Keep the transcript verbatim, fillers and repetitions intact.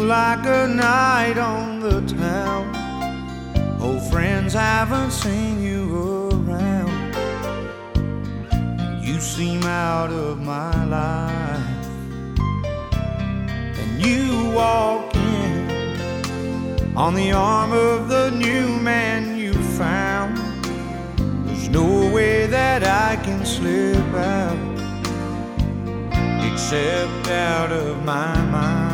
like a night on the town. Old friends haven't seen you around. You seem out of my life. And you walk in on the arm of the new man you found. There's no way that I can slip out except out of my mind.